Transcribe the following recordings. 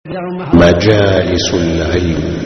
مجالس العلم.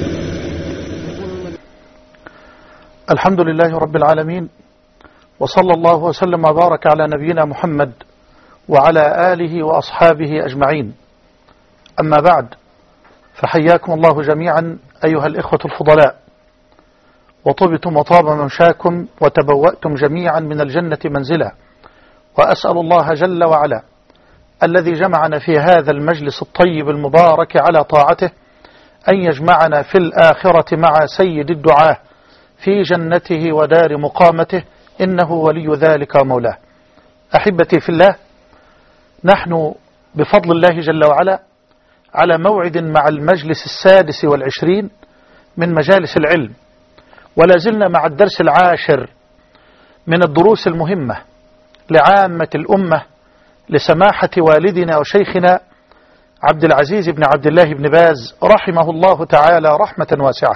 الحمد لله رب العالمين، وصلى الله وسلم وبارك على نبينا محمد وعلى آله وأصحابه أجمعين. أما بعد، فحياكم الله جميعا أيها الإخوة الفضلاء، وطبتم وطاب ممشاكم وتبوأتم جميعا من الجنة منزلا، وأسأل الله جل وعلا الذي جمعنا في هذا المجلس الطيب المبارك على طاعته أن يجمعنا في الآخرة مع سيد الدعاة في جنته ودار مقامته، إنه ولي ذلك ومولاه. أحبتي في الله، نحن بفضل الله جل وعلا على موعد مع المجلس 26 من مجالس العلم، ولا زلنا مع الدرس 10 من الدروس المهمة لعامة الأمة لسماحة والدنا وشيخنا عبد العزيز بن عبد الله بن باز رحمه الله تعالى رحمة واسعة.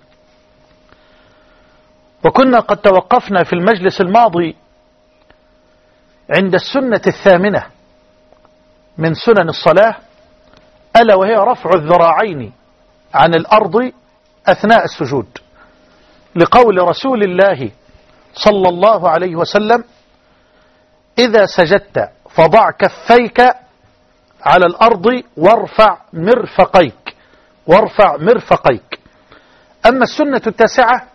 وكنا قد توقفنا في المجلس الماضي عند السنة 8 من سنن الصلاة، ألا وهي رفع الذراعين عن الأرض أثناء السجود، لقول رسول الله صلى الله عليه وسلم: إذا سجدت فضع كفيك على الأرض وارفع مرفقيك. أما السنة 9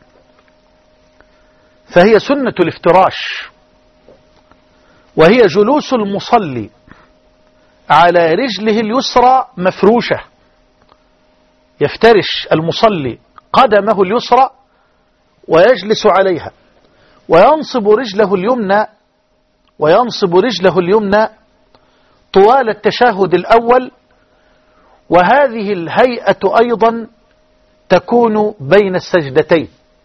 فهي سنة الافتراش، وهي جلوس المصلي على رجله اليسرى مفروشة، يفترش المصلي قدمه اليسرى ويجلس عليها، وينصب رجله اليمنى طوال التشهد الأول. وهذه الهيئة أيضا تكون بين السجدتين،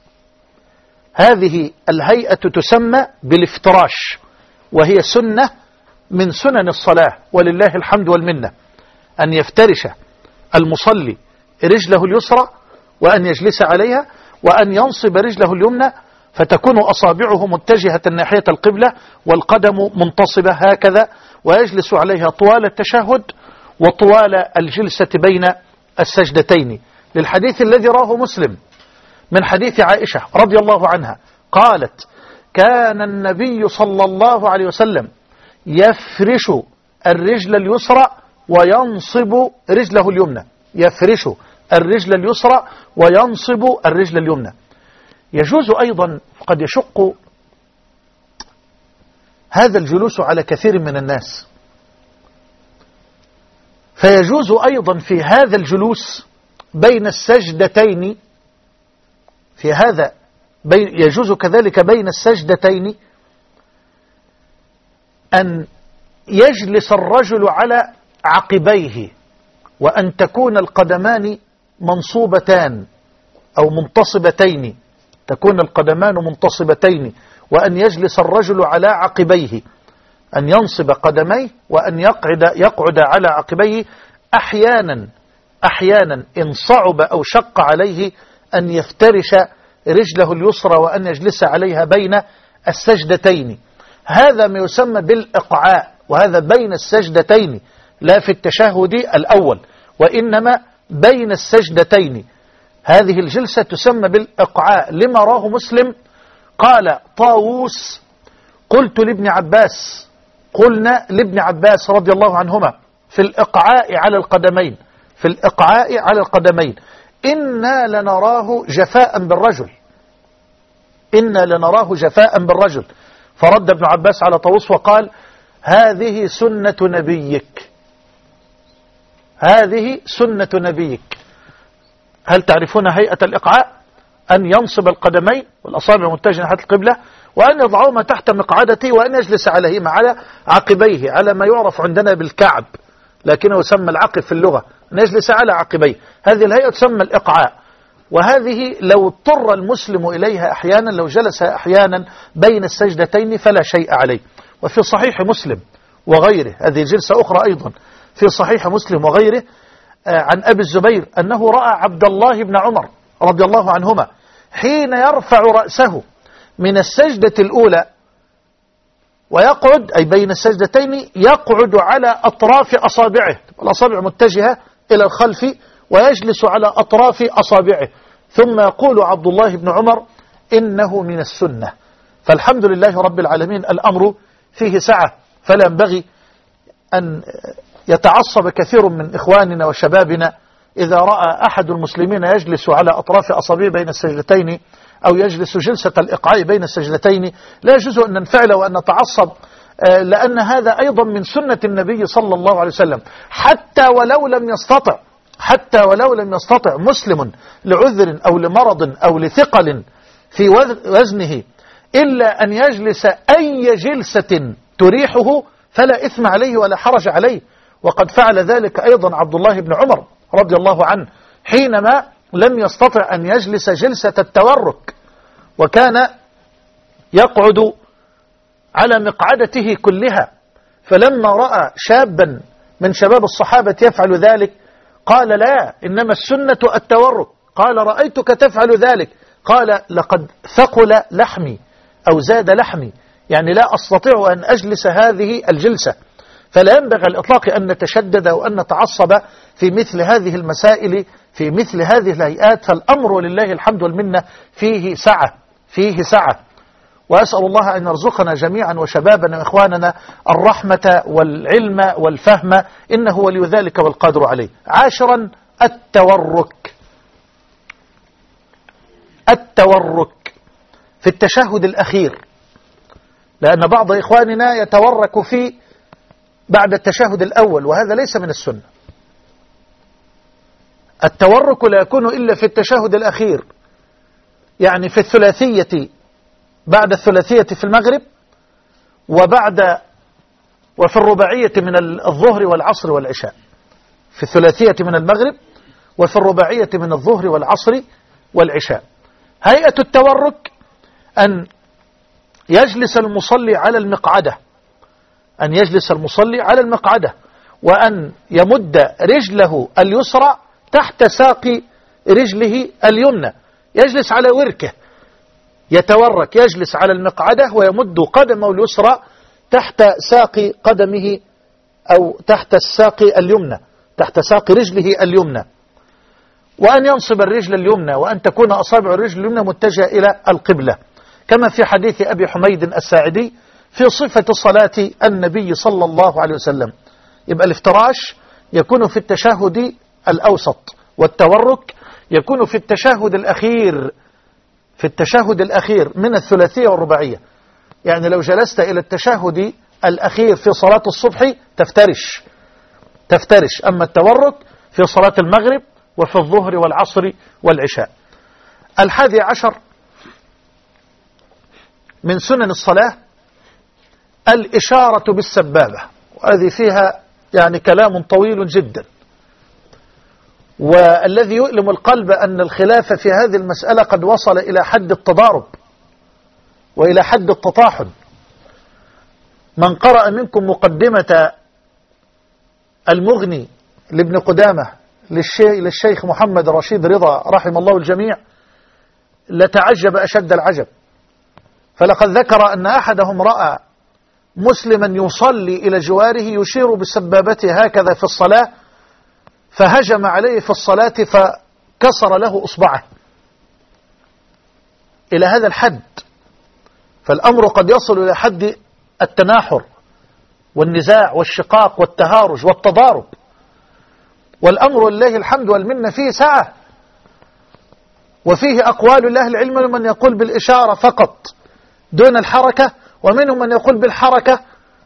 هذه الهيئة تسمى بالافتراش، وهي سنة من سنن الصلاة، ولله الحمد والمنة، أن يفترش المصلي رجله اليسرى وأن يجلس عليها، وأن ينصب رجله اليمنى فتكون أصابعه متجهة ناحية القبلة والقدم منتصبة هكذا، ويجلس عليها طوال التشهد وطوال الجلسة بين السجدتين، للحديث الذي رواه مسلم من حديث عائشة رضي الله عنها قالت: كان النبي صلى الله عليه وسلم يفرش الرجل اليسرى وينصب رجله اليمنى، يفرش الرجل اليسرى وينصب الرجل اليمنى. يجوز أيضا، قد يشق هذا الجلوس على كثير من الناس، فيجوز أيضا في هذا الجلوس بين السجدتين، يجوز كذلك بين السجدتين أن يجلس الرجل على عقبيه، وأن تكون القدمان منصوبتان أو منتصبتين، تكون القدمان منتصبتين، وأن يجلس الرجل على عقبيه، أن ينصب قدميه وأن يقعد على عقبيه. أحيانا إن صعب أو شق عليه أن يفترش رجله اليسرى وأن يجلس عليها بين السجدتين. هذا ما يسمى بالإقعاء، وهذا بين السجدتين، لا في التشهد الأول، وإنما بين السجدتين. هذه الجلسة تسمى بالإقعاء، لما راه مسلم قال طاووس: قلنا لابن عباس رضي الله عنهما في الإقعاء على القدمين: إنا لنراه جفاء بالرجل. فرد ابن عباس على طاووس وقال: هذه سنة نبيك. هل تعرفون هيئة الإقعاء؟ أن ينصب القدمين والأصابع متجهة ناحية القبلة، وأن يضعهما تحت مقعدته، وأن يجلس عليهما على عقبيه، على ما يعرف عندنا بالكعب، لكنه يسمى العقب في اللغة، أن يجلس على عقبيه. هذه الهيئة تسمى الإقعاء، وهذه لو اضطر المسلم إليها أحيانا، لو جلس أحيانا بين السجدتين فلا شيء عليه. وفي صحيح مسلم وغيره، هذه جلسة أخرى أيضا في صحيح مسلم وغيره، عن أبي الزبير أنه رأى عبد الله بن عمر رضي الله عنهما حين يرفع رأسه من السجدة الأولى ويقعد، أي بين السجدتين، يقعد على أطراف أصابعه، الأصابع متجهة إلى الخلف ويجلس على أطراف أصابعه، ثم يقول عبد الله بن عمر إنه من السنة. فالحمد لله رب العالمين الأمر فيه سعة، فلا ينبغي أن يتعصب كثير من إخواننا وشبابنا إذا رأى أحد المسلمين يجلس على أطراف أصابعه بين السجدتين أو يجلس جلسة الإقعاء بين السجدتين. لا يجوز أن ننفعل وأن نتعصب، لأن هذا أيضا من سنة النبي صلى الله عليه وسلم. حتى ولو لم يستطع مسلم لعذر أو لمرض أو لثقل في وزنه إلا أن يجلس أي جلسة تريحه فلا إثم عليه ولا حرج عليه. وقد فعل ذلك أيضا عبد الله بن عمر رضي الله عنه حينما لم يستطع أن يجلس جلسة التورك، وكان يقعد على مقعدته كلها، فلما رأى شابا من شباب الصحابة يفعل ذلك قال لا، إنما السنة التورك. قال رأيتك تفعل ذلك، قال لقد ثقل لحمي أو زاد لحمي، يعني لا أستطيع أن أجلس هذه الجلسة. فلا ينبغي الإطلاق أن نتشدد وأن نتعصب في مثل هذه المسائل، في مثل هذه الهيئات. فالأمر ولله الحمد والمنة فيه سعة. وأسأل الله أن يرزقنا جميعا وشبابنا وإخواننا الرحمة والعلم والفهم، إنه ولي ذلك والقادر عليه. 10، التورك في التشهد الأخير، لأن بعض إخواننا يتورك فيه بعد التشهد الأول، وهذا ليس من السنة. التورك لا يكون إلا في التشهد الأخير، يعني في الثلاثية، بعد الثلاثية في المغرب، وفي الرباعية من الظهر والعصر والعشاء. في الثلاثية من المغرب وفي الرباعية من الظهر والعصر والعشاء. هيئة التورك أن يجلس المصلي على المقعدة، وأن يمد رجله اليسرى تحت ساق رجله اليمنى، يجلس على وركه، يتورك، يجلس على المقعدة ويمد قدمه اليسرى تحت ساق قدمه أو تحت الساق اليمنى، تحت ساق رجله اليمنى، وأن ينصب الرجل اليمنى، وأن تكون أصابع الرجل اليمنى متجهة إلى القبلة، كما في حديث أبي حميد الساعدي في صفة صلاة النبي صلى الله عليه وسلم. يبقى الافتراش يكون في التشهد الأوسط، والتورك يكون في التشهد الأخير من الثلاثية والرباعية. يعني لو جلست إلى التشهد الأخير في صلاة الصبح تفترش، أما التورك في صلاة المغرب وفي الظهر والعصر والعشاء. 11 من سنن الصلاة الإشارة بالسبابة، وهذه فيها يعني كلام طويل جدا، والذي يؤلم القلب أن الخلاف في هذه المسألة قد وصل إلى حد التضارب وإلى حد التطاحن. من قرأ منكم مقدمة المغني لابن قدامة للشيخ محمد رشيد رضا رحم الله الجميع لتعجب أشد العجب. فلقد ذكر أن أحدهم رأى مسلما يصلي إلى جواره يشير بسبابته هكذا في الصلاة، فهجم عليه في الصلاة فكسر له إصبعه إلى هذا الحد. فالأمر قد يصل إلى حد التناحر والنزاع والشقاق والتهارج والتضارب. والأمر لله الحمد والمنة فيه سعة، وفيه أقوال الله العلم، من يقول بالإشارة فقط دون الحركة، ومنهم من يقول بالحركة،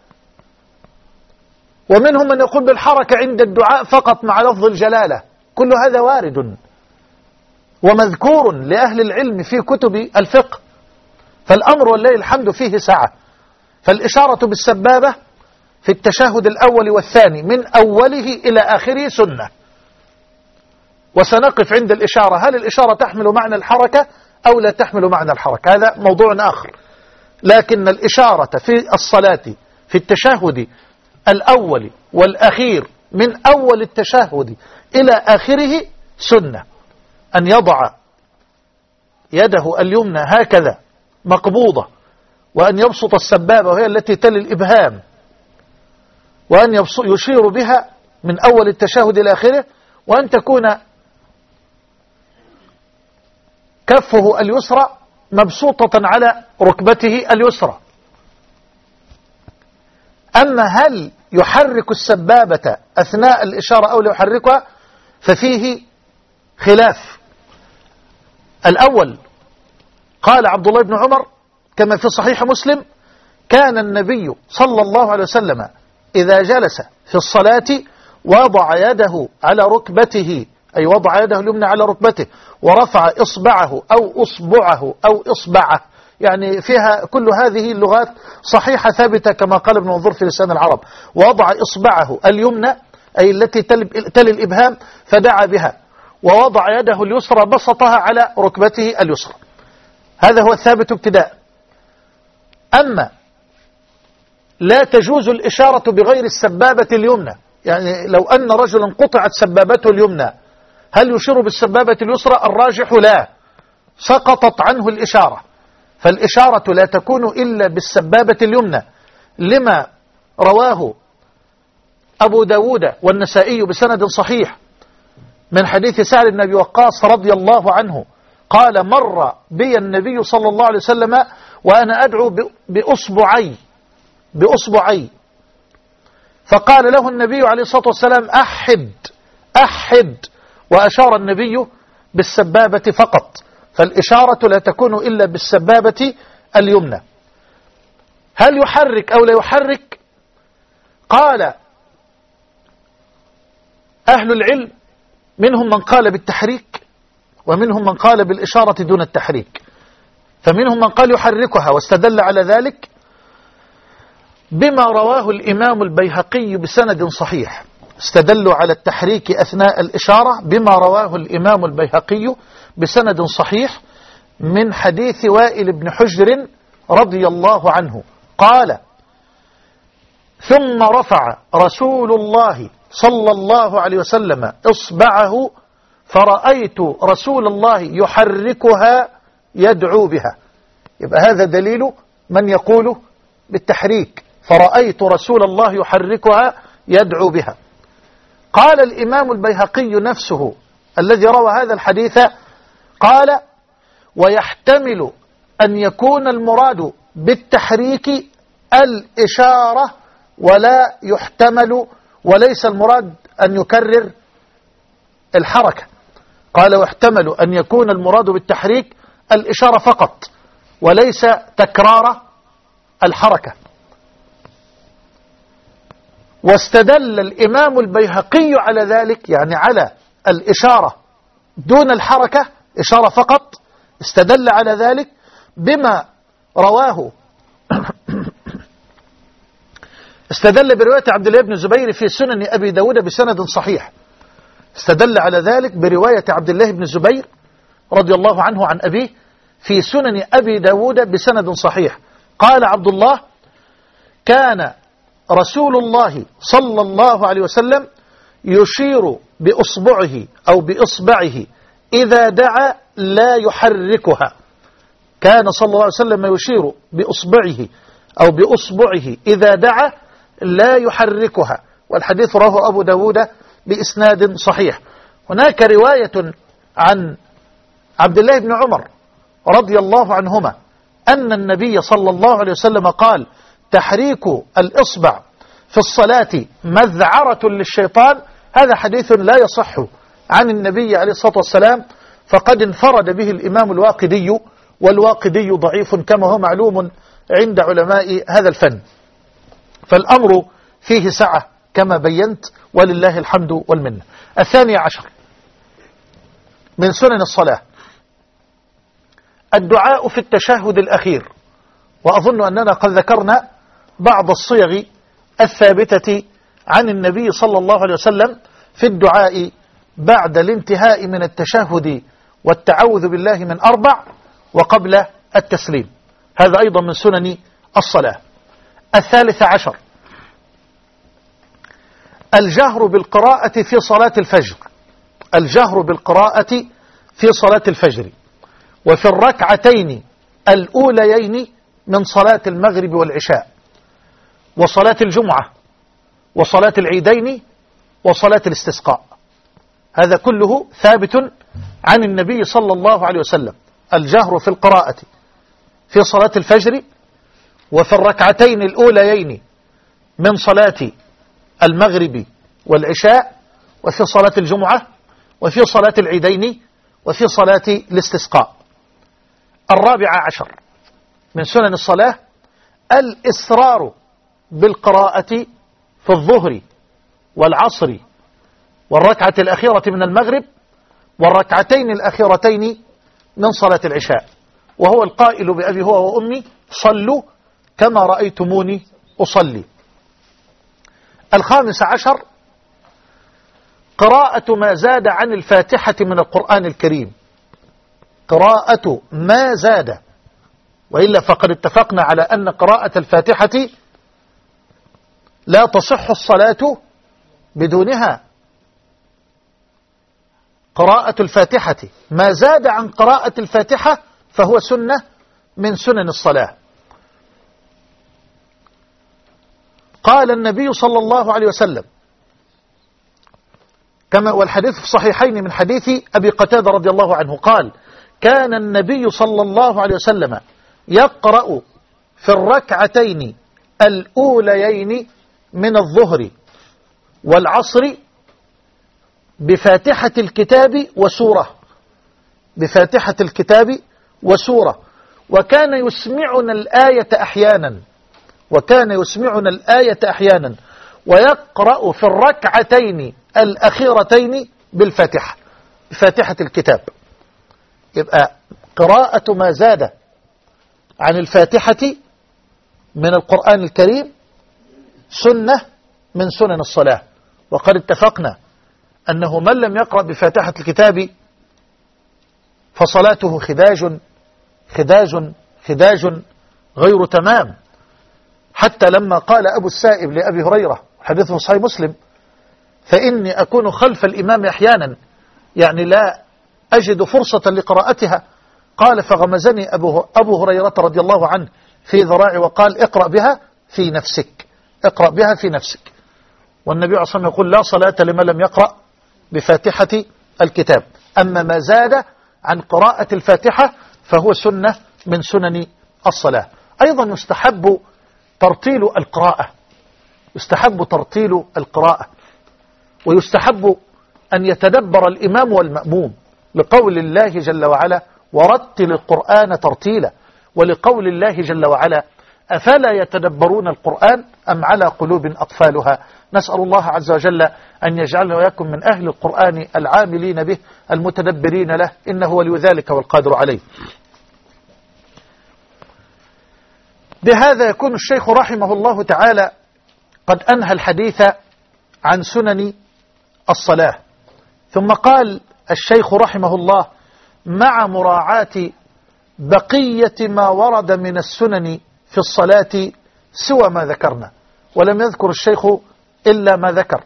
ومنهم من يقول بالحركة عند الدعاء فقط مع لفظ الجلالة. كل هذا وارد ومذكور لأهل العلم في كتب الفقه. فالأمر والله الحمد فيه سعة. فالإشارة بالسبابة في التشهد الأول والثاني من أوله إلى آخره سنة. وسنقف عند الإشارة، هل الإشارة تحمل معنى الحركة أو لا تحمل معنى الحركة؟ هذا موضوع آخر. لكن الإشارة في الصلاة في التشهد الأول والأخير من أول التشهد إلى آخره سنة. أن يضع يده اليمنى هكذا مقبوضة، وأن يبسط السبابة وهي التي تلي الإبهام، وأن يشير بها من أول التشهد إلى آخره، وأن تكون كفه اليسرى مبسوطة على ركبته اليسرى. أما هل يحرك السبابة أثناء الإشارة أو لا يحركها ففيه خلاف. الأول قال عبد الله بن عمر كما في صحيح مسلم: كان النبي صلى الله عليه وسلم إذا جلس في الصلاة وضع يده على ركبته، أي وضع يده اليمنى على ركبته ورفع إصبعه أو أصبعه أو إصبعه، يعني فيها كل هذه اللغات صحيحة ثابتة كما قال ابن منظور في لسان العرب. ووضع إصبعه اليمنى أي التي تلي الإبهام فدعا بها، ووضع يده اليسرى بسطها على ركبته اليسرى. هذا هو الثابت ابتداء. أما لا تجوز الإشارة بغير السبابة اليمنى، يعني لو أن رجلا قطعت سبابته اليمنى هل يشير بالسبابة اليسرى؟ الراجح لا، سقطت عنه الإشارة. فالإشارة لا تكون إلا بالسبابة اليمنى، لما رواه أبو داود والنسائي بسند صحيح من حديث سعد بن أبي وقاص رضي الله عنه قال: مر بي النبي صلى الله عليه وسلم وأنا أدعو بأصبعي، فقال له النبي عليه الصلاة والسلام: أحد، وأشار النبي بالسبابة فقط. فالإشارة لا تكون إلا بالسبابة اليمنى. هل يحرك أو لا يحرك؟ قال أهل العلم منهم من قال بالتحريك ومنهم من قال بالإشارة دون التحريك. فمنهم من قال يحركها واستدل على ذلك بما رواه الإمام البيهقي بسند صحيح. استدلوا على التحريك أثناء الإشارة بما رواه الإمام البيهقي بسند صحيح من حديث وائل بن حجر رضي الله عنه قال: ثم رفع رسول الله صلى الله عليه وسلم إصبعه فرأيت رسول الله يحركها يدعو بها. يبقى هذا دليل من يقول بالتحريك، فرأيت رسول الله يحركها يدعو بها. قال الإمام البيهقي نفسه الذي روى هذا الحديث قال: ويحتمل أن يكون المراد بالتحريك الإشارة ولا يحتمل وليس المراد أن يكرر الحركة. قال: ويحتمل أن يكون المراد بالتحريك الإشارة فقط وليس تكرار الحركة. واستدل الإمام البيهقي على ذلك، يعني على الإشارة دون الحركة، إشارة فقط، استدل على ذلك بما رواه استدل برواية عبد الله بن الزبير في سنن أبي داود بسند صحيح. استدل على ذلك برواية عبد الله بن الزبير رضي الله عنه عن أبيه في سنن أبي داود بسند صحيح. قال عبد الله: كان رسول الله صلى الله عليه وسلم يشير بأصبعه أو بإصبعه إذا دعا لا يحركها. كان صلى الله عليه وسلم يشير بأصبعه أو بأصبعه إذا دعا لا يحركها. والحديث رواه أبو داود بإسناد صحيح. هناك رواية عن عبد الله بن عمر رضي الله عنهما أن النبي صلى الله عليه وسلم قال: تحريك الإصبع في الصلاة مذعرة للشيطان. هذا حديث لا يصح عن النبي عليه الصلاة والسلام، فقد انفرد به الإمام الواقدي، والواقدي ضعيف كما هو معلوم عند علماء هذا الفن. فالأمر فيه سعة كما بينت ولله الحمد والمنة. 12 من سنن الصلاة الدعاء في التشهد الأخير. وأظن أننا قد ذكرنا بعض الصيغ الثابتة عن النبي صلى الله عليه وسلم في الدعاء بعد الانتهاء من التشهد والتعوذ بالله من 4 وقبل التسليم. هذا أيضا من سنن الصلاة. 13 الجهر بالقراءة في صلاة الفجر. الجهر بالقراءة في صلاة الفجر وفي الركعتين الأوليين من صلاة المغرب والعشاء وصلاة الجمعة وصلاة العيدين وصلاة الاستسقاء. هذا كله ثابت عن النبي صلى الله عليه وسلم. الجهر في القراءة في صلاة الفجر وفي الركعتين الأوليين من صلاة المغرب والعشاء، وفي صلاة الجمعة، وفي صلاة العيدين، وفي صلاة الاستسقاء. 14 من سنن الصلاة الإسرار بالقراءة في الظهر والعصر والركعة الأخيرة من المغرب والركعتين الأخيرتين من صلاة العشاء، وهو القائل بأبي هو وأمي صلوا كما رأيتموني أصلي. 15 قراءة ما زاد عن الفاتحة من القرآن الكريم، قراءة ما زاد، وإلا فقد اتفقنا على أن قراءة الفاتحة لا تصح الصلاة بدونها. قراءة الفاتحة ما زاد عن قراءة الفاتحة فهو سنة من سنن الصلاة. قال النبي صلى الله عليه وسلم كما والحديث في الصحيحين من حديث أبي قتادة رضي الله عنه قال: كان النبي صلى الله عليه وسلم يقرأ في الركعتين الأوليين من الظهر والعصر بفاتحة الكتاب وسورة، بفاتحة الكتاب وسورة، وكان يسمعنا الآية أحيانا، وكان يسمعنا الآية أحيانا، ويقرأ في الركعتين الأخيرتين بالفاتحة، بفاتحة الكتاب. يبقى قراءة ما زاد عن الفاتحة من القرآن الكريم سنة من سنن الصلاة، وقد اتفقنا أنه من لم يقرأ بفاتحة الكتاب فصلاته خداج غير تمام. حتى لما قال أبو السائب لأبي هريرة، حديثه في صحيح مسلم: فإني أكون خلف الإمام أحيانا، يعني لا أجد فرصة لقراءتها. قال: فغمزني أبو هريرة رضي الله عنه في ذراعي وقال: اقرأ بها في نفسك، اقرأ بها في نفسك. والنبي عليه الصلاة والسلام يقول: لا صلاة لمن لم يقرأ بفاتحة الكتاب. أما ما زاد عن قراءة الفاتحة فهو سنة من سنن الصلاة. أيضا يستحب ترتيل القراءة، يستحب ترتيل القراءة، ويستحب أن يتدبر الإمام والمأموم، لقول الله جل وعلا: ورتل القرآن ترتيلا، ولقول الله جل وعلا: أفلا يتدبرون القرآن أم على قلوب أقفالها. نسأل الله عز وجل أن يجعلنا وإياكم من أهل القرآن العاملين به المتدبرين له، إنه ولي ذلك والقادر عليه. بهذا يكون الشيخ رحمه الله تعالى قد أنهى الحديث عن سنن الصلاة. ثم قال الشيخ رحمه الله: مع مراعاة بقية ما ورد من السنن في الصلاة سوى ما ذكرنا. ولم يذكر الشيخ إلا ما ذكر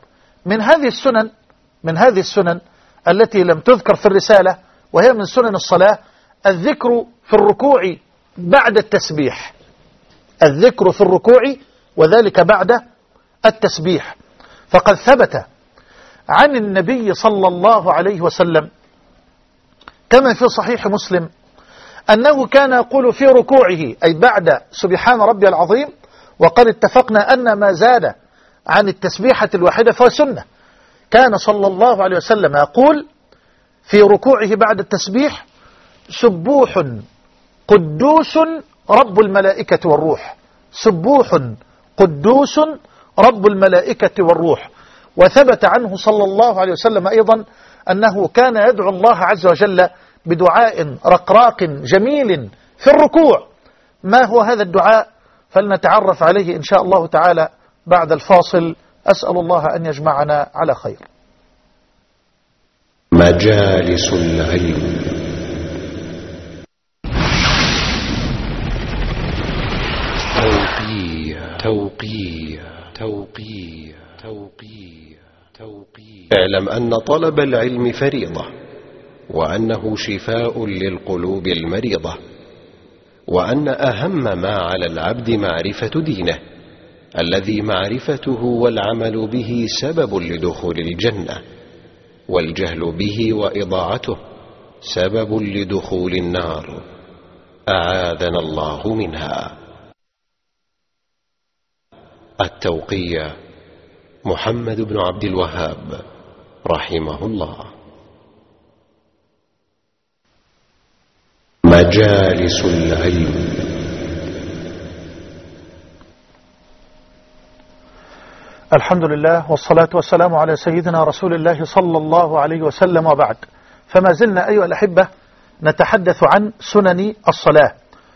من هذه السنن التي لم تذكر في الرسالة، وهي من سنن الصلاة: الذكر في الركوع بعد التسبيح، الذكر في الركوع وذلك بعد التسبيح. فقد ثبت عن النبي صلى الله عليه وسلم كما في صحيح مسلم أنه كان يقول في ركوعه، أي بعد سبحان ربي العظيم، وقد اتفقنا أن ما زاد عن التسبيحة الواحدة فهو سنة. كان صلى الله عليه وسلم يقول في ركوعه بعد التسبيح: سبوح قدوس رب الملائكة والروح، سبوح قدوس رب الملائكة والروح. وثبت عنه صلى الله عليه وسلم أيضا أنه كان يدعو الله عز وجل بدعاء رقراق جميل في الركوع. ما هو هذا الدعاء؟ فلنتعرف عليه إن شاء الله تعالى بعد الفاصل. أسأل الله أن يجمعنا على خير. مجالس العلم. اعلم أن طلب العلم فريضة، وأنه شفاء للقلوب المريضة، وأن أهم ما على العبد معرفة دينه، الذي معرفته والعمل به سبب لدخول الجنة. والجهل به وإضاعته سبب لدخول النار، أعاذنا الله منها. التوقيع محمد بن عبد الوهاب رحمه الله. مجالس العلم. الحمد لله والصلاة والسلام على سيدنا رسول الله صلى الله عليه وسلم، وبعد، فما زلنا أيها الأحبة نتحدث عن سنن الصلاة،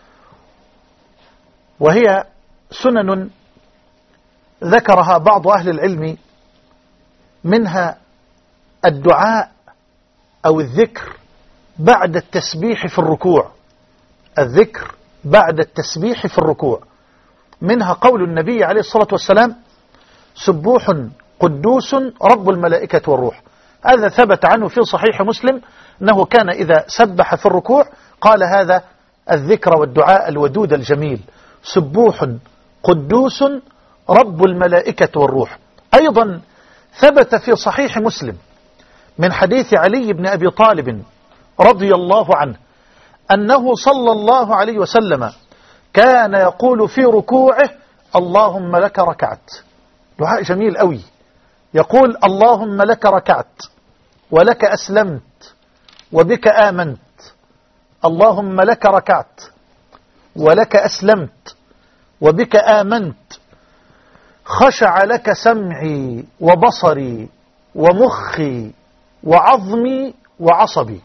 وهي سنن ذكرها بعض أهل العلم، منها الدعاء أو الذكر بعد التسبيح في الركوع، الذكر بعد التسبيح في الركوع، منها قول النبي عليه الصلاة والسلام: سبوح قدوس رب الملائكة والروح. هذا ثبت عنه في صحيح مسلم أنه كان إذا سبح في الركوع قال هذا الذكر والدعاء الودود الجميل: سبوح قدوس رب الملائكة والروح. أيضا ثبت في صحيح مسلم من حديث علي بن أبي طالب رضي الله عنه أنه صلى الله عليه وسلم كان يقول في ركوعه: اللهم لك ركعت. دعاء جميل قوي، يقول: اللهم لك ركعت ولك أسلمت وبك آمنت. اللهم لك ركعت ولك أسلمت وبك آمنت. خشع لك سمعي وبصري ومخي وعظمي وعصبي.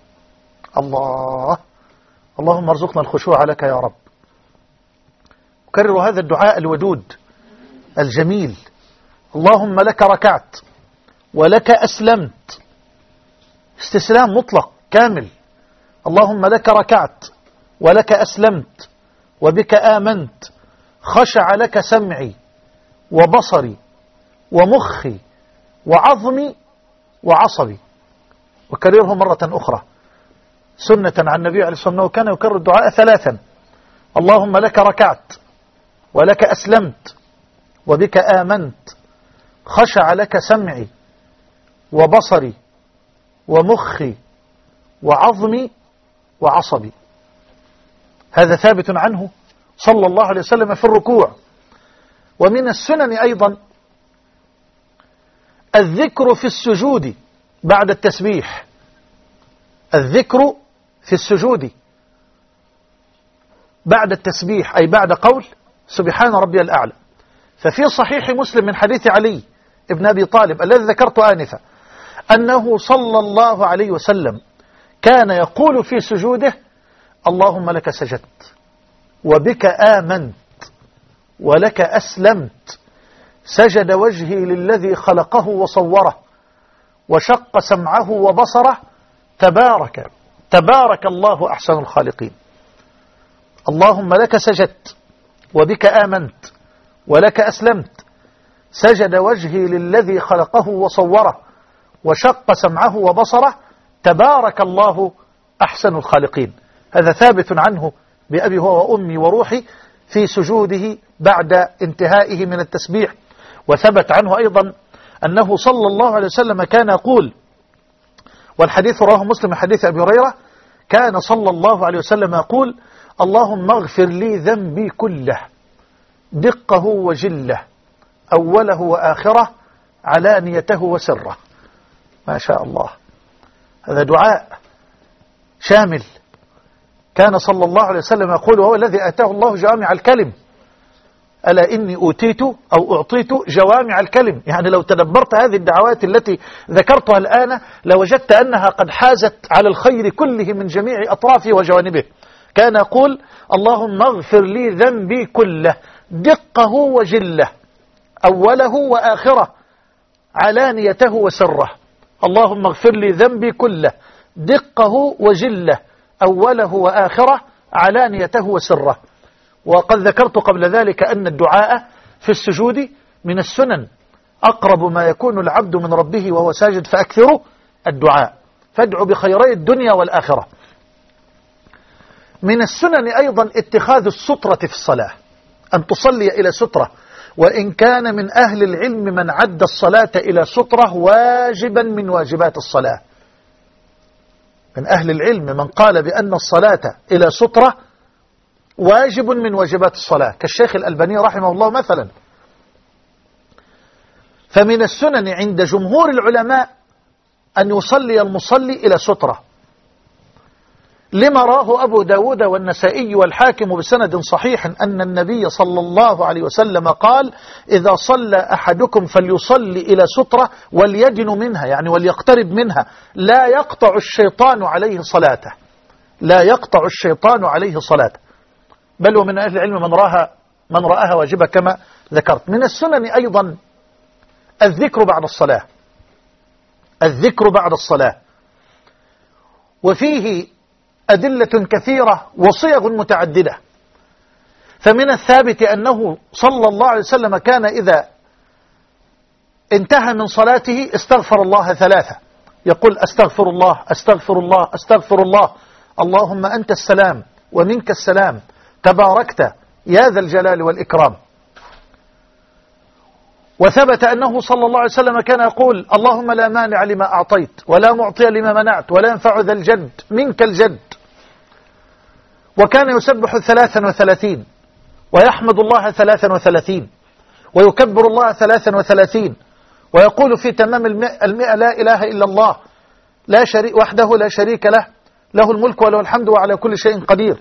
اللهم ارزقنا الخشوع لك يا رب. أكرر هذا الدعاء الودود الجميل: اللهم لك ركعت ولك أسلمت، استسلام مطلق كامل. اللهم لك ركعت ولك أسلمت وبك آمنت. خشع لك سمعي وبصري ومخي وعظمي وعصبي. وكرره مرة أخرى سنة عن النبي عليه الصلاة والسلام كان يكرر الدعاء ثلاثا: اللهم لك ركعت ولك أسلمت وبك آمنت. خشع لك سمعي وبصري ومخي وعظمي وعصبي. هذا ثابت عنه صلى الله عليه وسلم في الركوع. ومن السنن أيضا الذكر في السجود بعد التسبيح، الذكر في السجود بعد التسبيح، أي بعد قول سبحان ربي الأعلى. ففي صحيح مسلم من حديث علي ابن أبي طالب الذي ذكرت آنفا أنه صلى الله عليه وسلم كان يقول في سجوده: اللهم لك سجدت وبك آمنت ولك أسلمت. سجد وجهي للذي خلقه وصوره وشق سمعه وبصره. تبارك الله أحسن الخالقين. اللهم لك سجدت وبك آمنت ولك أسلمت. سجد وجهي للذي خلقه وصوره وشق سمعه وبصره. تبارك الله أحسن الخالقين. هذا ثابت عنه بأبي هو وأمي وروحي في سجوده بعد انتهائه من التسبيح. وثبت عنه أيضا أنه صلى الله عليه وسلم كان يقول، والحديث رواه مسلم من حديث أبي هريرة، كان صلى الله عليه وسلم يقول: اللهم اغفر لي ذنبي كله دقه وجله أوله وآخره علانيته وسره. ما شاء الله، هذا دعاء شامل. كان صلى الله عليه وسلم يقول، وهو الذي آتاه الله جوامع الكلم: ألا إني أوتيت أو أعطيت جوامع الكلم. يعني لو تدبرت هذه الدعوات التي ذكرتها الآن لوجدت أنها قد حازت على الخير كله من جميع أطرافه وجوانبه. كان يقول: اللهم اغفر لي ذنبي كله دقه وجله أوله وآخره علانيته وسره. اللهم اغفر لي ذنبي كله دقه وجله أوله وآخره علانيته وسره. وقد ذكرت قبل ذلك أن الدعاء في السجود من السنن، أقرب ما يكون العبد من ربه وهو ساجد فأكثروا الدعاء، فادعوا بخيري الدنيا والآخرة. من السنن أيضا اتخاذ السترة في الصلاة، أن تصلي إلى سترة وإن كان من أهل العلم من عد الصلاة إلى سترة واجبا من واجبات الصلاة. من أهل العلم من قال بأن الصلاة إلى سترة واجب من واجبات الصلاة، كالشيخ الألباني رحمه الله مثلا. فمن السنن عند جمهور العلماء أن يصلي المصلي إلى سترة، لما راه أبو داود والنسائي والحاكم بسند صحيح أن النبي صلى الله عليه وسلم قال: إذا صلى أحدكم فليصلي إلى سترة وليدن منها، يعني وليقترب منها، لا يقطع الشيطان عليه صلاته، لا يقطع الشيطان عليه صلاته. بل ومن أهل العلم من رآها واجبة كما ذكرت. من السنن أيضا الذكر بعد الصلاة، الذكر بعد الصلاة، وفيه أدلة كثيرة وصيغ متعددة. فمن الثابت أنه صلى الله عليه وسلم كان إذا انتهى من صلاته استغفر الله 3، يقول: أستغفر الله أستغفر الله أستغفر الله، اللهم أنت السلام ومنك السلام، تباركت يا ذا الجلال والإكرام. وثبت أنه صلى الله عليه وسلم كان يقول: اللهم لا مانع لما أعطيت ولا معطي لما منعت ولا ينفع ذا الجد منك الجد. وكان يسبح 33 ويحمد الله 33 ويكبر الله 33 ويقول في تمام 100 لا إله إلا الله لا شريك وحده لا شريك له، له الملك وله الحمد وعلى كل شيء قدير.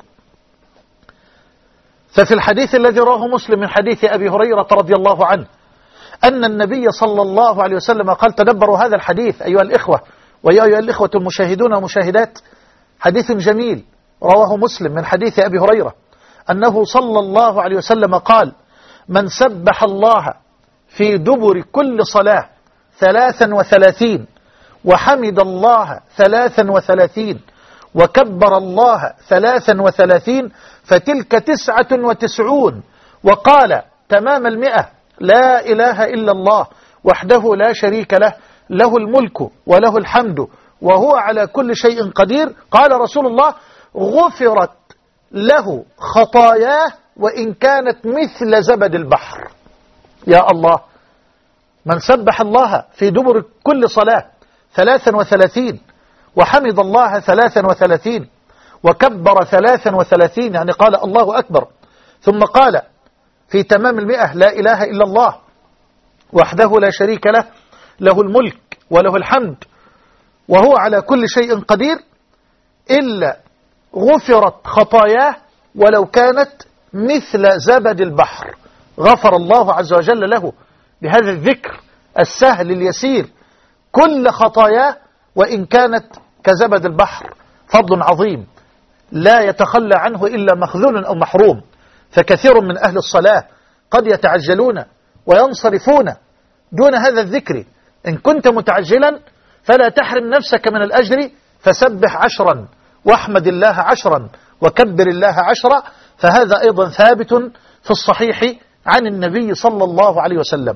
ففي الحديث الذي رواه مسلم من حديث أبي هريرة رضي الله عنه أن النبي صلى الله عليه وسلم قال: تدبروا هذا الحديث أيها الإخوة وأيها الإخوة المشاهدون والمشاهدات، حديث جميل رواه مسلم من حديث أبي هريرة أنه صلى الله عليه وسلم قال: من سبح الله في دبر كل صلاة 33 وحمد الله 33 وكبر الله 33 فتلك 99 وقال تمام 100 لا إله إلا الله وحده لا شريك له، له الملك وله الحمد وهو على كل شيء قدير. قال رسول الله: غفرت له خطاياه وإن كانت مثل زبد البحر. يا الله، من سبح الله في دبر كل صلاة 33 وحمد الله 33 وكبر 33، يعني قال الله أكبر، ثم قال في تمام 100 لا إله إلا الله وحده لا شريك له، له الملك وله الحمد وهو على كل شيء قدير، إلا غفرت خطاياه ولو كانت مثل زبد البحر. غفر الله عز وجل له بهذا الذكر السهل اليسير كل خطاياه وإن كانت كزبد البحر. فضل عظيم لا يتخلى عنه إلا مخذول أو محروم. فكثير من أهل الصلاة قد يتعجلون وينصرفون دون هذا الذكر. إن كنت متعجلا فلا تحرم نفسك من الأجر، فسبح 10 واحمد الله 10 وكبر الله 10، فهذا أيضا ثابت في الصحيح عن النبي صلى الله عليه وسلم.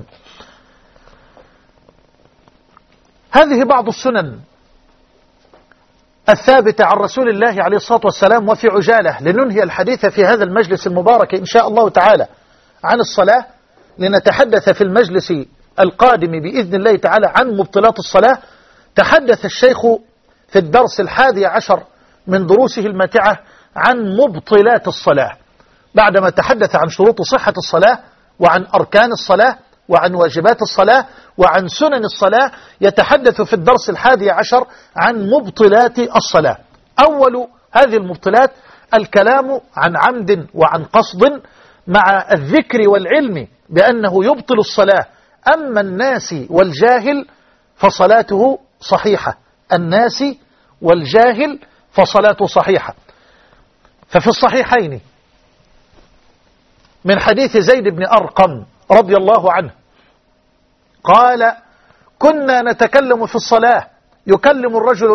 هذه بعض السنن الثابتة عن رسول الله عليه الصلاة والسلام. وفي عجالة لننهي الحديث في هذا المجلس المبارك إن شاء الله تعالى عن الصلاة، لنتحدث في المجلس القادم بإذن الله تعالى عن مبطلات الصلاة. تحدث الشيخ في الدرس 11 من دروسه الماتعة عن مبطلات الصلاة، بعدما تحدث عن شروط صحة الصلاة وعن أركان الصلاة وعن واجبات الصلاة وعن سنن الصلاة. يتحدث في الدرس 11 عن مبطلات الصلاة. أول هذه المبطلات الكلام عن عمد وعن قصد، مع الذكر والعلم بأنه يبطل الصلاة. أما الناس والجاهل فصلاته صحيحة، الناس والجاهل فصلاته صحيحة. ففي الصحيحين من حديث زيد بن أرقم رضي الله عنه قال: كنا نتكلم في الصلاة، يكلم الرجل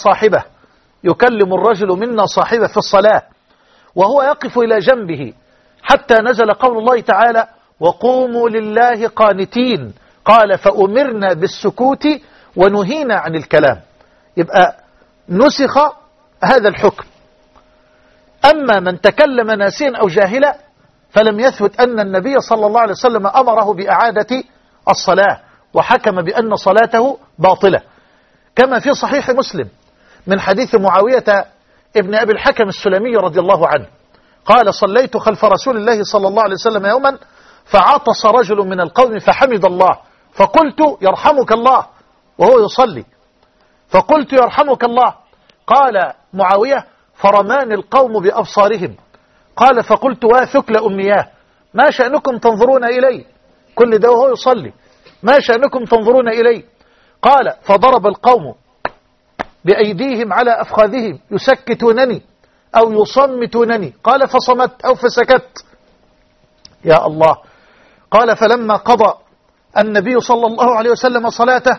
منا صاحبه في الصلاة وهو يقف إلى جنبه حتى نزل قول الله تعالى: وقوموا لله قانتين. قال: فأمرنا بالسكوت ونهينا عن الكلام. يبقى نسخ هذا الحكم. أما من تكلم ناسيا أو جاهلا فلم يثبت أن النبي صلى الله عليه وسلم أمره بإعادة الصلاة وحكم بأن صلاته باطلة، كما في صحيح مسلم من حديث معاوية ابن أبي الحكم السلمي رضي الله عنه قال: صليت خلف رسول الله صلى الله عليه وسلم يوما فعطس رجل من القوم فحمد الله، فقلت: يرحمك الله، وهو يصلي، فقلت: يرحمك الله. قال معاوية: فرماني القوم بأبصارهم. قال: فقلت: واثكل أمياه، ما شأنكم تنظرون إلي؟ كل ده وهو يصلي، ما شأنكم تنظرون إلي؟ قال: فضرب القوم بأيديهم على أفخاذهم يسكتونني أو يصمتونني. قال: فصمت أو فسكت. يا الله. قال: فلما قضى النبي صلى الله عليه وسلم صلاته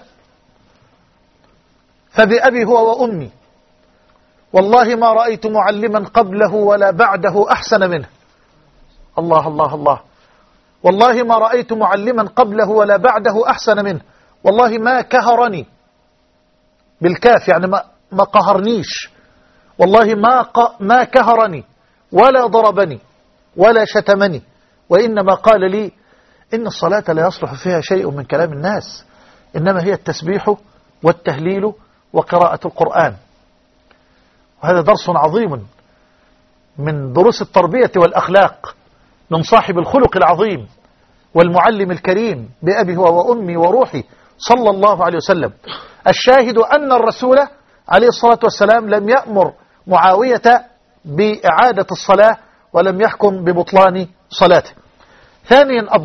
فبأبي هو وأمي والله ما رأيت معلما قبله ولا بعده أحسن منه. الله الله الله. والله ما رأيت معلما قبله ولا بعده أحسن منه. والله ما كهرني، بالكاف يعني ما قهرنيش، والله ما كهرني ولا ضربني ولا شتمني، وإنما قال لي: إن الصلاة لا يصلح فيها شيء من كلام الناس، إنما هي التسبيح والتهليل وقراءة القرآن. وهذا درس عظيم من دروس التربية والأخلاق من صاحب الخلق العظيم والمعلم الكريم بأبي هو وأمي وروحي صلى الله عليه وسلم. الشاهد أن الرسول عليه الصلاة والسلام لم يأمر معاوية بإعادة الصلاة ولم يحكم ببطلان صلاته. ثانيا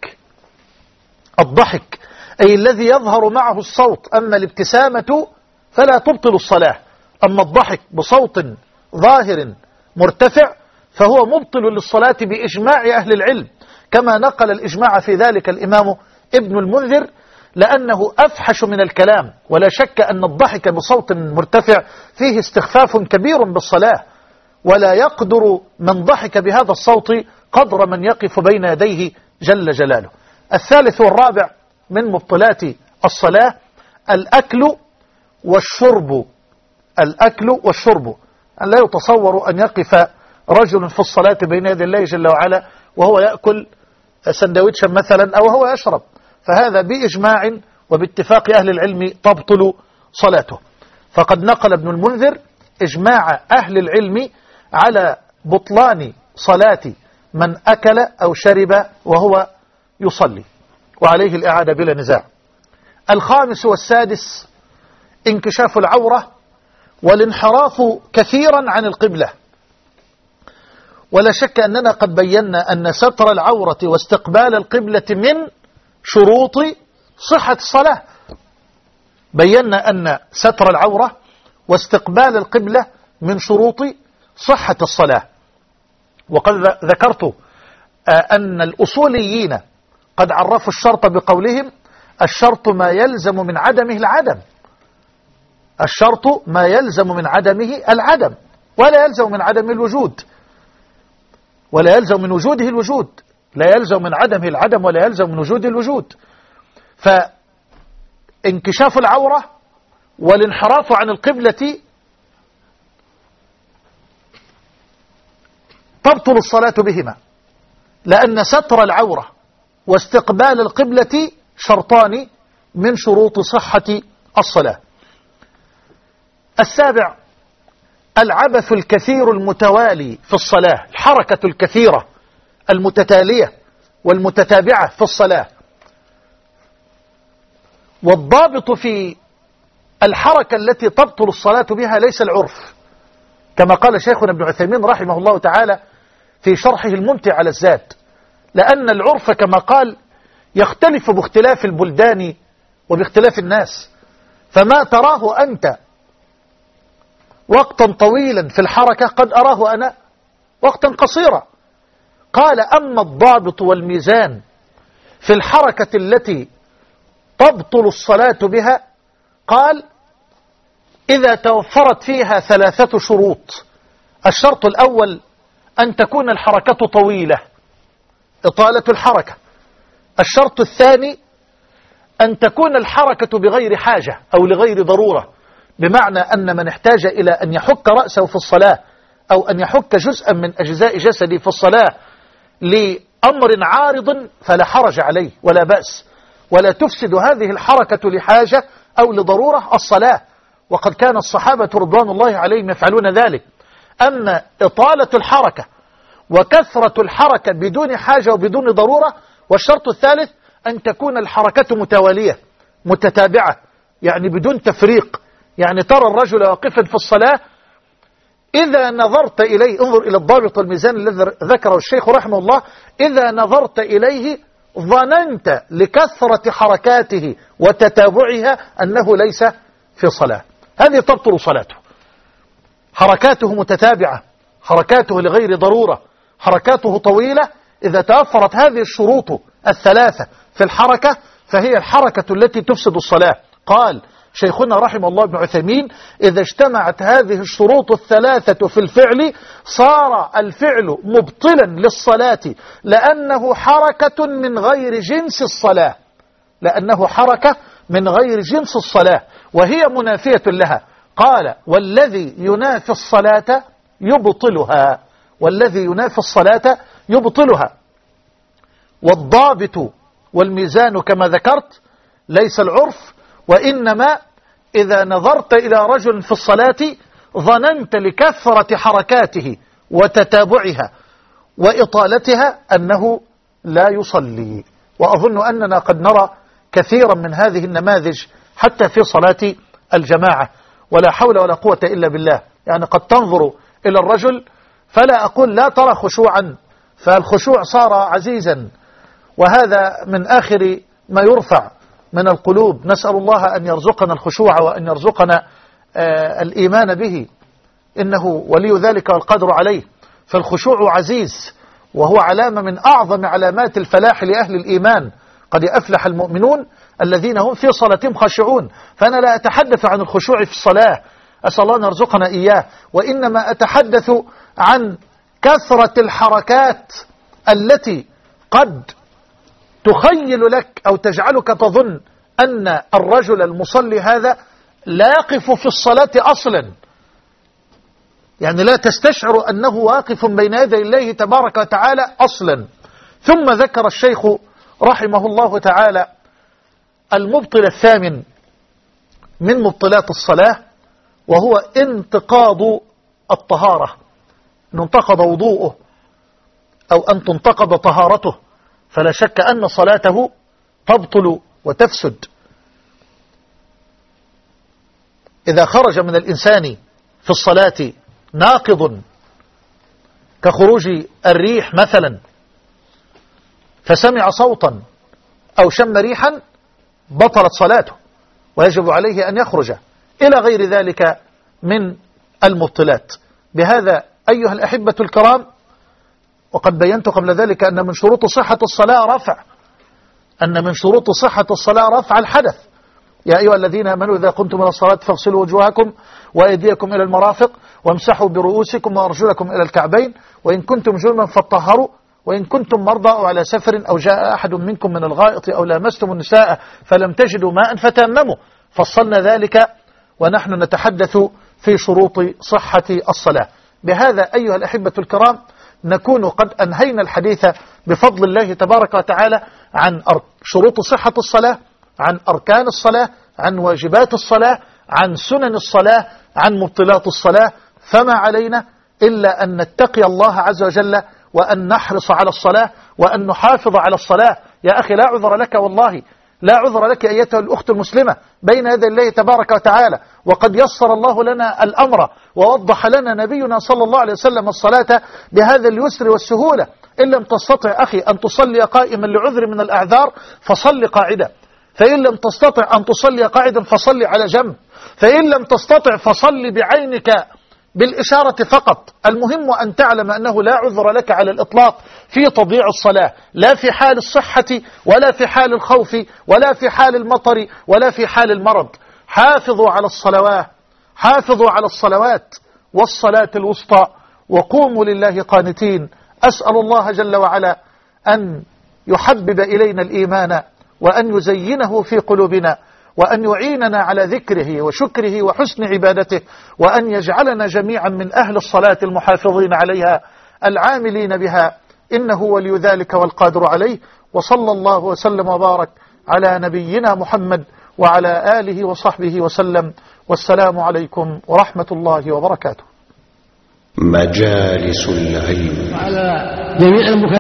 الضحك أي الذي يظهر معه الصوت، أما الابتسامة فلا تبطل الصلاة، أما الضحك بصوت ظاهر مرتفع فهو مبطل للصلاة بإجماع أهل العلم، كما نقل الإجماع في ذلك الإمام ابن المنذر، لأنه أفحش من الكلام. ولا شك أن الضحك بصوت مرتفع فيه استخفاف كبير بالصلاة، ولا يقدر من ضحك بهذا الصوت قدر من يقف بين يديه جل جلاله. الثالث والرابع من مبطلات الصلاة الأكل والشرب. أن لا يتصور أن يقف رجل في الصلاة بين يدي الله جل وعلا وهو يأكل سندويتشا مثلا أو هو يشرب، فهذا بإجماع وباتفاق أهل العلم تبطل صلاته. فقد نقل ابن المنذر إجماع أهل العلم على بطلان صلاة من أكل أو شرب وهو يصلي، وعليه الإعادة بلا نزاع. الخامس والسادس انكشاف العورة والانحراف كثيرا عن القبلة. ولا شك أننا قد بينا أن ستر العورة واستقبال القبلة من شروط صحة الصلاة. بينا أن ستر العورة واستقبال القبلة من شروط صحة الصلاة. وقد ذكرت أن الأصوليين قد عرفوا الشرط بقولهم: الشرط ما يلزم من عدمه العدم. الشرط ما يلزم من عدمه العدم، ولا يلزم من عدم الوجود، ولا يلزم من وجوده الوجود، لا يلزم من عدمه العدم ولا يلزم من وجوده الوجود. فانكشاف العورة والانحراف عن القبلة تبطل الصلاة بهما، لأن ستر العورة واستقبال القبلة شرطان من شروط صحة الصلاة. السابع العبث الكثير المتوالي في الصلاة، الحركة الكثيرة المتتالية والمتتابعة في الصلاة. والضابط في الحركة التي تبطل الصلاة بها ليس العرف، كما قال شيخنا ابن عثيمين رحمه الله تعالى في شرحه الممتع على الزاد، لأن العرف كما قال يختلف باختلاف البلدان وباختلاف الناس، فما تراه أنت وقتا طويلا في الحركة قد أراه أنا وقتا قصيرا. قال: أما الضابط والميزان في الحركة التي تبطل الصلاة بها، قال: إذا توفرت فيها 3 شروط. الشرط الأول أن تكون الحركة طويلة، إطالة الحركة. الشرط الثاني أن تكون الحركة بغير حاجة أو لغير ضرورة، بمعنى أن من احتاج إلى أن يحك رأسه في الصلاة أو أن يحك جزءا من أجزاء جسده في الصلاة لأمر عارض فلا حرج عليه ولا بأس، ولا تفسد هذه الحركة لحاجة أو لضرورة الصلاة، وقد كان الصحابة رضوان الله عليهم يفعلون ذلك. أما إطالة الحركة وكثرة الحركة بدون حاجة وبدون ضرورة، والشرط الثالث أن تكون الحركة متوالية متتابعة، يعني بدون تفريق. يعني ترى الرجل واقفا في الصلاة إذا نظرت إليه، انظر إلى الضابط والميزان الذي ذكره الشيخ رحمه الله، إذا نظرت إليه ظننت لكثرة حركاته وتتابعها أنه ليس في صلاة، هذه تبطل صلاته. حركاته متتابعة، حركاته لغير ضرورة، حركاته طويلة، إذا توفرت هذه الشروط الثلاثة في الحركة فهي الحركة التي تفسد الصلاة. قال شيخنا رحمه الله ابن عثيمين: إذا اجتمعت هذه الشروط الثلاثة في الفعل صار الفعل مبطلا للصلاة، لأنه حركة من غير جنس الصلاة، لأنه حركة من غير جنس الصلاة وهي منافية لها. قال: والذي ينافي الصلاة يبطلها، والذي ينافي الصلاة يبطلها. والضابط والميزان كما ذكرت ليس العرف، وإنما إذا نظرت إلى رجل في الصلاة ظننت لكثرة حركاته وتتابعها وإطالتها أنه لا يصلي. وأظن أننا قد نرى كثيرا من هذه النماذج حتى في صلاة الجماعة، ولا حول ولا قوة إلا بالله. يعني قد تنظر إلى الرجل، فلا أقول لا ترى خشوعا، فالخشوع صار عزيزا، وهذا من آخر ما يرفع من القلوب. نسأل الله أن يرزقنا الخشوع وأن يرزقنا الإيمان به، إنه ولي ذلك والقدر عليه. فالخشوع عزيز، وهو علامة من أعظم علامات الفلاح لأهل الإيمان. قد أفلح المؤمنون الذين هم في صلاتهم خاشعون. فأنا لا أتحدث عن الخشوع في الصلاة، أسأل الله أن يرزقنا إياه، وإنما أتحدث عن كثرة الحركات التي قد تخيل لك أو تجعلك تظن أن الرجل المصلي هذا لا يقف في الصلاة أصلا، يعني لا تستشعر أنه واقف بين يدي الله تبارك وتعالى أصلا. ثم ذكر الشيخ رحمه الله تعالى المبطل الثامن من مبطلات الصلاة، وهو انتقاض الطهارة، أن انتقض وضوءه أو أن تنتقض طهارته، فلا شك أن صلاته تبطل وتفسد. إذا خرج من الإنسان في الصلاة ناقض كخروج الريح مثلا، فسمع صوتا أو شم ريحا، بطلت صلاته ويجب عليه أن يخرج، إلى غير ذلك من المبطلات. بهذا أيها الأحبة الكرام، وقد بينت قبل ذلك أن من شروط صحة الصلاة رفع الحدث. يا أيها الذين آمنوا إذا قمتم إلى الصلاة فاغسلوا وجوهكم وأيديكم إلى المرافق وامسحوا برؤوسكم وأرجلكم إلى الكعبين وإن كنتم جنبا فاطهروا وإن كنتم مرضى أو على سفر أو جاء أحد منكم من الغائط أو لامستم النساء فلم تجدوا ماء فتيمموا. فصلنا ذلك ونحن نتحدث في شروط صحة الصلاة. بهذا أيها الأحبة الكرام نكون قد أنهينا الحديث بفضل الله تبارك وتعالى عن شروط صحة الصلاة، عن أركان الصلاة، عن واجبات الصلاة، عن سنن الصلاة، عن مبطلات الصلاة. فما علينا إلا أن نتقي الله عز وجل وأن نحرص على الصلاة وأن نحافظ على الصلاة. يا أخي لا عذر لك، والله لا عذر لك أيتها الأخت المسلمة بين يدي الله تبارك وتعالى، وقد يسر الله لنا الأمر ووضح لنا نبينا صلى الله عليه وسلم الصلاة بهذا اليسر والسهولة. إن لم تستطع أخي أن تصلي قائما لعذر من الأعذار فصل قاعدة، فإن لم تستطع أن تصلي قاعدا فصل على جنب، فإن لم تستطع فصل بعينك بالإشارة فقط. المهم أن تعلم أنه لا عذر لك على الإطلاق في تضييع الصلاة، لا في حال الصحة ولا في حال الخوف ولا في حال المطر ولا في حال المرض. حافظوا على الصلوات والصلاة الوسطى وقوموا لله قانتين. أسأل الله جل وعلا أن يحبب إلينا الإيمان وأن يزينه في قلوبنا وأن يعيننا على ذكره وشكره وحسن عبادته، وأن يجعلنا جميعا من أهل الصلاة المحافظين عليها العاملين بها إنه ولي ذلك والقادر عليه. وصلى الله وسلم وبارك على نبينا محمد وعلى آله وصحبه وسلم. والسلام عليكم ورحمة الله وبركاته. مجالس العلم. على جميع